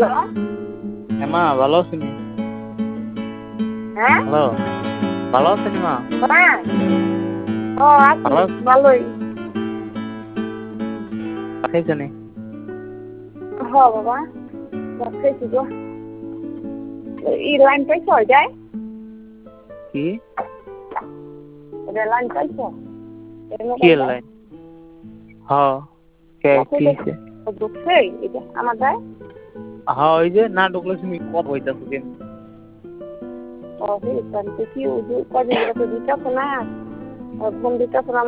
Hello মা ভালো আছেন? হ্যাঁ হ্যালো, ভালো আছেন মা? হ্যাঁ ও আছি ভালো আছেন? ভালোই খাইছেন? হ বাবা খেয়েছি গো ই লাইন পাইছ যায় কি লাইন পাইছ কি লাইন? হ্যাঁ, কে কি হইছে? ঢুকছে এটা আমার যায় হ্যাঁ, ওই যে না ঢুকলে তুমি কত হইতাছো কেন? ও কি কদিন ধরে তো দিতেছ না ফোন দিতেছ না